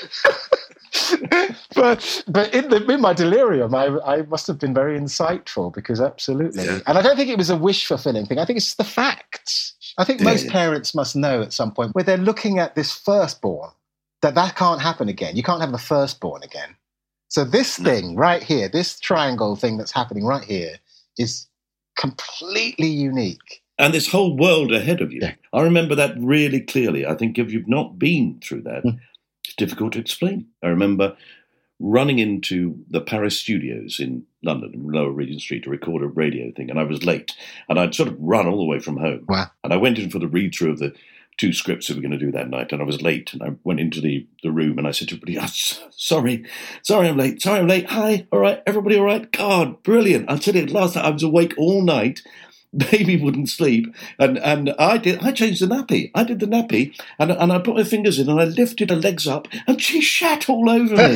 but but in, the, in my delirium, I, I must have been very insightful, because absolutely. Yeah. And I don't think it was a wish-fulfilling thing. I think it's the facts. I think Yeah, most yeah. parents must know at some point, where they're looking at this firstborn, that that can't happen again. You can't have the firstborn again. So this thing right here, this triangle thing that's happening right here, is completely unique. And this whole world ahead of you. Yeah. I remember that really clearly. I think if you've not been through that, Mm. it's difficult to explain. I remember running into the Paris studios in London, in Lower Regent Street, to record a radio thing, and I was late. And I'd sort of run all the way from home. Wow. And I went in for the read-through of the two scripts that we were going to do that night, and I was late, and I went into the, the room, and I said to everybody, oh, s- sorry, sorry I'm late, sorry I'm late, hi, all right, everybody all right? God, brilliant. I tell you, last night I was awake all night, baby wouldn't sleep, and, and I did, I changed the nappy, I did the nappy, and, and I put my fingers in, and I lifted her legs up, and she shat all over me.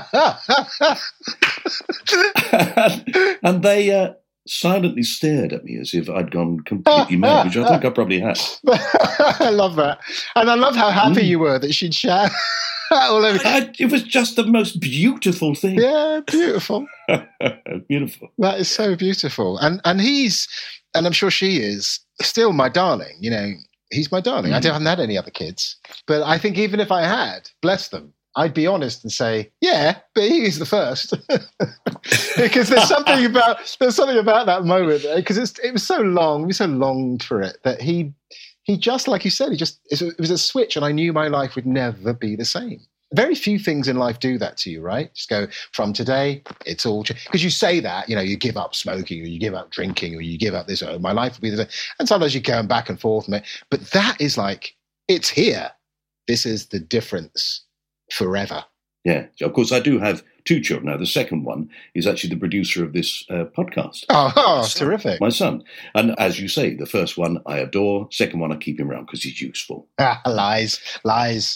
and, and they uh, silently stared at me as if I'd gone completely mad, which I think I probably had. I love that. And I love how happy Mm. you were that she'd shout all over. I, it was just the most beautiful thing. Yeah, beautiful. Beautiful. That is so beautiful. And and he's, and I'm sure she is, still my darling. You know, he's my darling. Mm. I don't- haven't had any other kids. But I think even if I had, bless them, I'd be honest and say, yeah, but he's the first. Because there's something about there's something about that moment, because it's it was so long, we so longed for it, that he he just, like you said, he just it was a switch, and I knew my life would never be the same. Very few things in life do that to you, right? Just go, from today, it's all because you say that, you know, you give up smoking, or you give up drinking, or you give up this, oh, my life will be the same. And sometimes you're going back and forth, mate. But that is like, it's here. This is the difference forever. Yeah. Of course, I do have two children now. The second one is actually the producer of this uh, podcast. Oh, oh terrific. My son. And as you say, the first one I adore. Second one I keep him around because he's useful. Ah, lies, lies.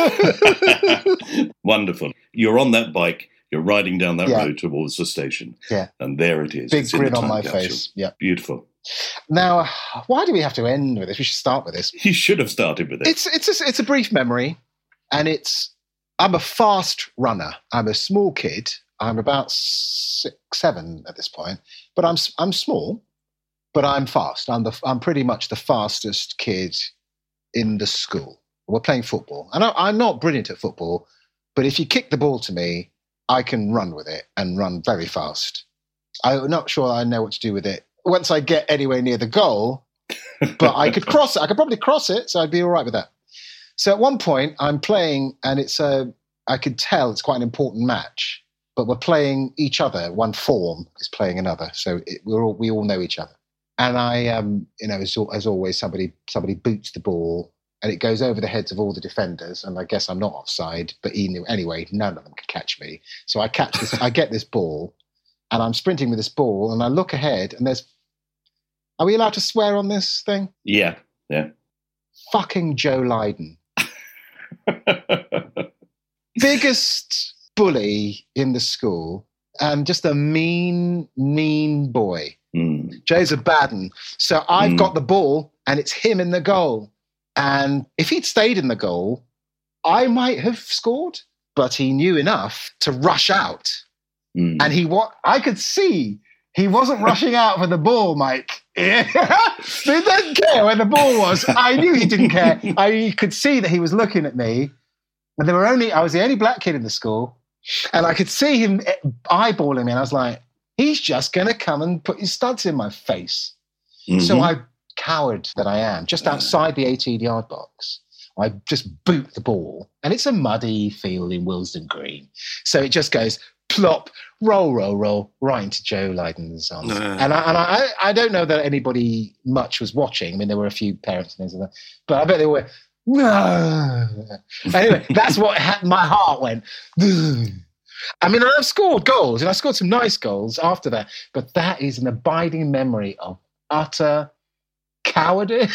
Wonderful. You're on that bike. You're riding down that Yeah. road towards the station. Yeah. And there it is. Big It's in the grin on time my capsule. face. Yeah. Beautiful. Now, why do we have to end with this? We should start with this. You should have started with it. It's it's a, it's a brief memory, and it's I'm a fast runner. I'm a small kid. I'm about six, seven at this point, but I'm I'm small, but I'm fast. I'm the I'm pretty much the fastest kid in the school. We're playing football, and I, I'm not brilliant at football, but if you kick the ball to me, I can run with it and run very fast. I'm not sure I know what to do with it once I get anywhere near the goal, but I could cross it. I could probably cross it, so I'd be all right with that. So at one point, I'm playing, and it's a, I could tell it's quite an important match, but we're playing each other. One form is playing another, so it, we're all, we all know each other. And I, um, you know, as, as always, somebody somebody boots the ball, and it goes over the heads of all the defenders. And I guess I'm not offside, but he knew, anyway, none of them could catch me. So I catch this, I get this ball, and I'm sprinting with this ball, and I look ahead, and there's, are we allowed to swear on this thing? Yeah, yeah. Fucking Joe Lydon. Biggest bully in the school, and just a mean, mean boy. Mm. Joe's a bad one. So I've Mm. got the ball, and it's him in the goal. And if he'd stayed in the goal, I might have scored. But he knew enough to rush out. Mm. And he what I could see he wasn't rushing out for the ball, Mike. Yeah. He didn't care where the ball was. I knew he didn't care. I could see that he was looking at me. And there were only I was the only black kid in the school. And I could see him eyeballing me. And I was like, He's just going to come and put his studs in my face. Mm-hmm. So I, coward that I am, just outside the eighteen-yard box, I just boot the ball. And it's a muddy field in Willesden Green. So it just goes plop, roll, roll, roll, right into Joe Leiden's arms. No. And, I, and I, I don't know that anybody much was watching. I mean, there were a few parents and things like that. But I bet they were, no. Anyway, that's what ha- my heart went. I mean, I've scored goals, and I scored some nice goals after that. But that is an abiding memory of utter cowardice.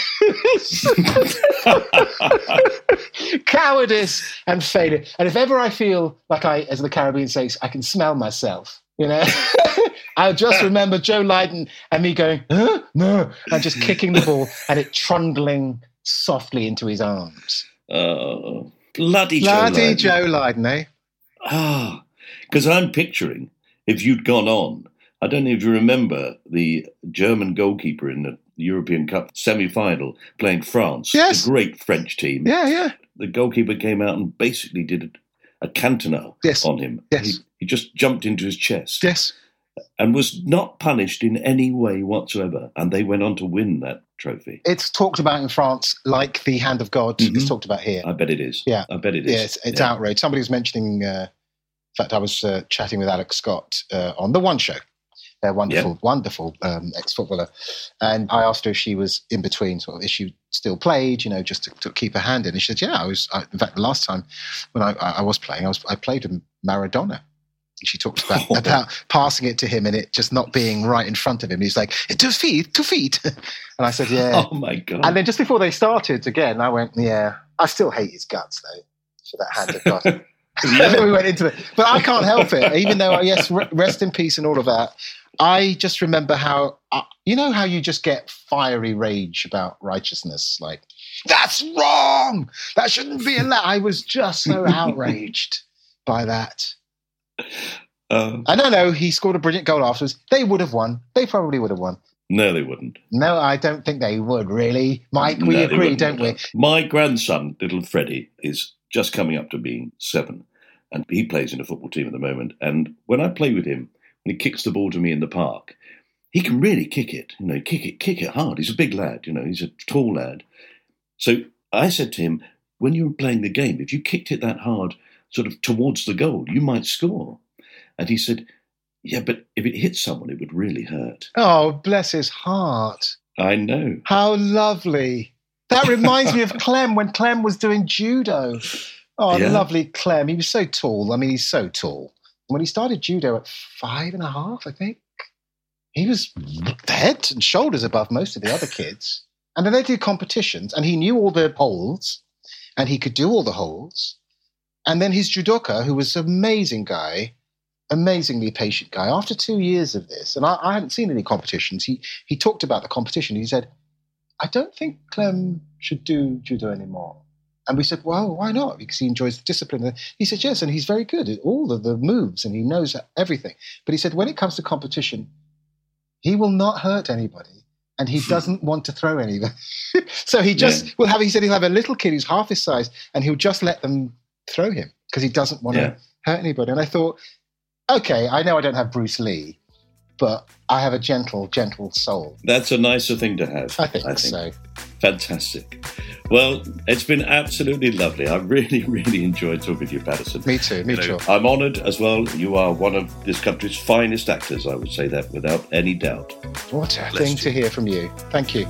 Cowardice and failure. And if ever I feel like I, as the Caribbean says, I can smell myself, you know, I'll just remember Joe Leiden and me going, huh? No, and just kicking the ball and it trundling softly into his arms. Oh, bloody Joe Bloody Leiden. Joe Leiden, eh? Ah, because I'm picturing, if you'd gone on, I don't know if you remember the German goalkeeper in the European Cup semi-final playing France, yes. the great French team. Yeah, yeah. The goalkeeper came out and basically did a Cantona yes. on him. Yes. He, he just jumped into his chest. Yes. And was not punished in any way whatsoever. And they went on to win that trophy. It's talked about in France like the hand of God mm-hmm. is talked about here. I bet it is. Yeah. I bet it is. Yeah, it's, it's yeah. outrage. Somebody was mentioning, uh, in fact, I was uh, chatting with Alex Scott uh, on The One Show. A wonderful, yep. wonderful um, ex-footballer. And I asked her if she was in between, sort of, if she still played, you know, just to, to keep her hand in. And she said, yeah, I was, I, in fact, the last time when I, I was playing, I was I played with Maradona. She talked about, oh. about passing it to him and it just not being right in front of him. He's like, two feet, two feet. And I said, yeah. Oh, my God. And then just before they started again, I went, yeah, I still hate his guts, though, for that hand of God. Yeah. We went into it. But I can't help it, even though, yes, rest in peace and all of that. I just remember how, uh, you know how you just get fiery rage about righteousness? Like, that's wrong! That shouldn't be allowed. I was just so outraged by that. Um, I don't know, he scored a brilliant goal afterwards. They would have won. They probably would have won. No, they wouldn't. No, I don't think they would, really. Mike, we no, agree, don't we? My grandson, little Freddie, is just coming up to being seven. And he plays in a football team at the moment. And when I play with him, when he kicks the ball to me in the park, he can really kick it. You know, kick it, kick it hard. He's a big lad, you know, he's a tall lad. So I said to him, when you were playing the game, if you kicked it that hard, sort of towards the goal, you might score. And he said, yeah, but if it hit someone, it would really hurt. Oh, bless his heart. I know. How lovely. That reminds me of Clem when Clem was doing judo. Oh, yeah. Lovely Clem. He was so tall. I mean, he's so tall. When he started judo at five and a half, I think, he was head and shoulders above most of the other kids. And then they did competitions, and he knew all the holds, and he could do all the holds. And then his judoka, who was an amazing guy, amazingly patient guy, after two years of this, and I, I hadn't seen any competitions, he, he talked about the competition. He said, I don't think Clem should do judo anymore. And we said, well, why not? Because he enjoys the discipline. He said, yes, and he's very good at all of the moves and he knows everything. But he said, when it comes to competition, he will not hurt anybody and he doesn't want to throw anything. So he just yeah. will have, he said he'll have a little kid who's half his size and he'll just let them throw him because he doesn't want yeah. to hurt anybody. And I thought, okay, I know I don't have Bruce Lee, but I have a gentle, gentle soul. That's a nicer thing to have. I think, I think. so. Fantastic. Well, it's been absolutely lovely. I've really, really enjoyed talking to you, Patterson. Me too, me you know, too. I'm honoured as well. You are one of this country's finest actors. I would say that without any doubt. What a Bless thing you. to hear from you. Thank you.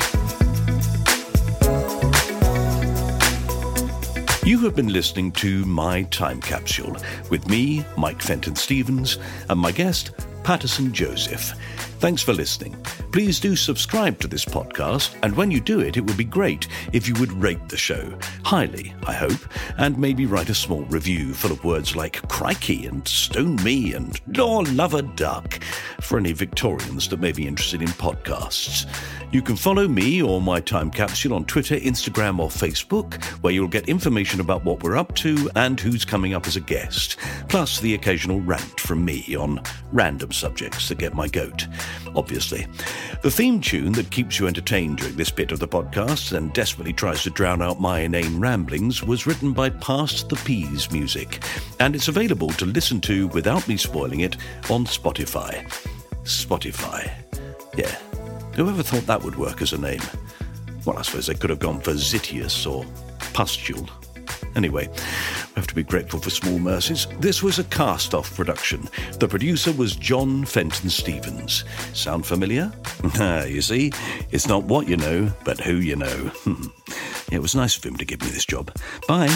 You have been listening to My Time Capsule with me, Mike Fenton-Stevens, and my guest, Patterson Joseph. Thanks for listening. Please do subscribe to this podcast, and when you do it, it would be great if you would rate the show, highly, I hope, and maybe write a small review full of words like crikey and stone me and law love a duck for any Victorians that may be interested in podcasts. You can follow me or My Time Capsule on Twitter, Instagram or Facebook, where you'll get information about what we're up to and who's coming up as a guest, plus the occasional rant from me on random subjects that get my goat, obviously. The theme tune that keeps you entertained during this bit of the podcast and desperately tries to drown out my inane ramblings was written by Past the Peas Music, and it's available to listen to without me spoiling it on Spotify. Spotify. Yeah, whoever thought that would work as a name? Well, I suppose they could have gone for Zitius or Pustule. Anyway, we have to be grateful for small mercies. This was a cast-off production. The producer was John Fenton Stevens. Sound familiar? Ah, you see, it's not what you know, but who you know. It was nice of him to give me this job. Bye.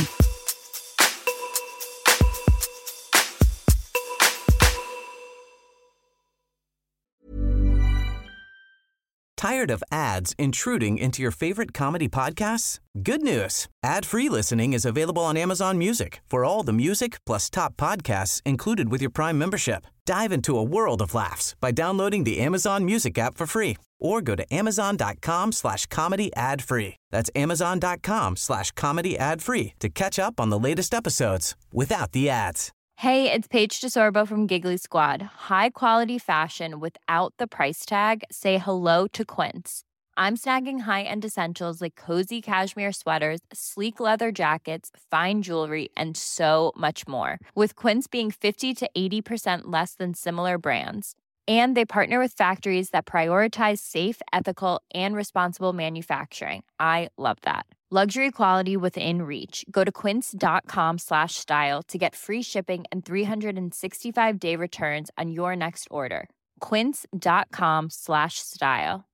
Tired of ads intruding into your favorite comedy podcasts? Good news. Ad-free listening is available on Amazon Music for all the music plus top podcasts included with your Prime membership. Dive into a world of laughs by downloading the Amazon Music app for free or go to amazon.com slash comedy ad free. That's amazon.com slash comedy ad free to catch up on the latest episodes without the ads. Hey, it's Paige DeSorbo from Giggly Squad. High quality fashion without the price tag. Say hello to Quince. I'm snagging high-end essentials like cozy cashmere sweaters, sleek leather jackets, fine jewelry, and so much more. With Quince being fifty to eighty percent less than similar brands. And they partner with factories that prioritize safe, ethical, and responsible manufacturing. I love that. Luxury quality within reach. Go to quince.com slash style to get free shipping and three sixty-five day returns on your next order. Quince.com slash style.